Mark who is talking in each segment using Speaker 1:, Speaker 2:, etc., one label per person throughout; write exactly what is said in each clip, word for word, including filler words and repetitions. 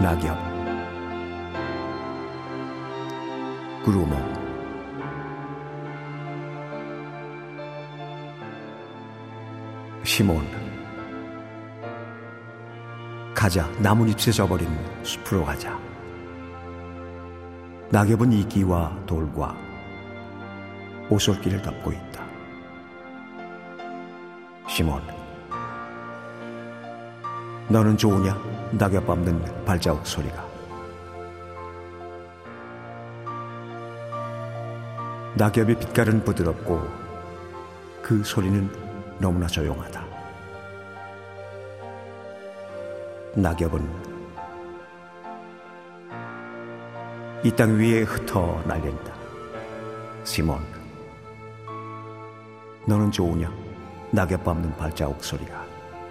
Speaker 1: 낙엽, 구루모. 시몬, 가자. 나뭇잎에 져버린 숲으로 가자. 낙엽은 이끼와 돌과 오솔길을 덮고 있다. 시몬, 너는 좋으냐? 낙엽 밟는 발자국 소리가. 낙엽의 빛깔은 부드럽고 그 소리는 너무나 조용하다. 낙엽은 이 땅 위에 흩어 날린다. 시몬, 너는 좋으냐? 낙엽 밟는 발자국 소리가.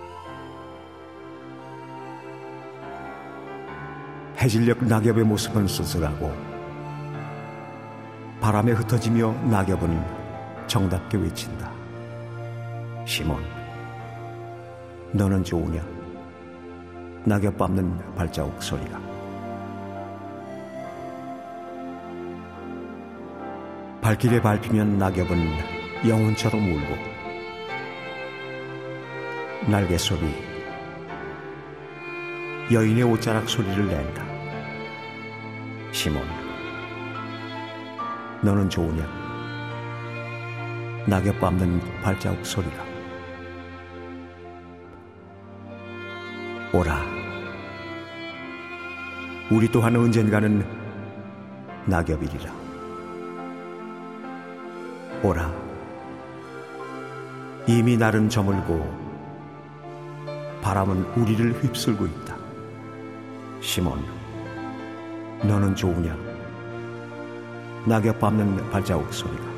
Speaker 1: 해질녘 낙엽의 모습은 쓸쓸하고 바람에 흩어지며 낙엽은 정답게 외친다. 시몬, 너는 좋으냐? 낙엽 밟는 발자국 소리가. 발길에 밟히면 낙엽은 영혼처럼 울고 날개소리, 여인의 옷자락 소리를 낸다. 시몬, 너는 좋으냐? 낙엽 밟는 발자국 소리가. 오라, 우리 또한 언젠가는 낙엽이리라. 오라, 이미 날은 저물고 바람은 우리를 휩쓸고 있다. 시몬, 너는 좋으냐? 낙엽 밟는 발자국 소리가.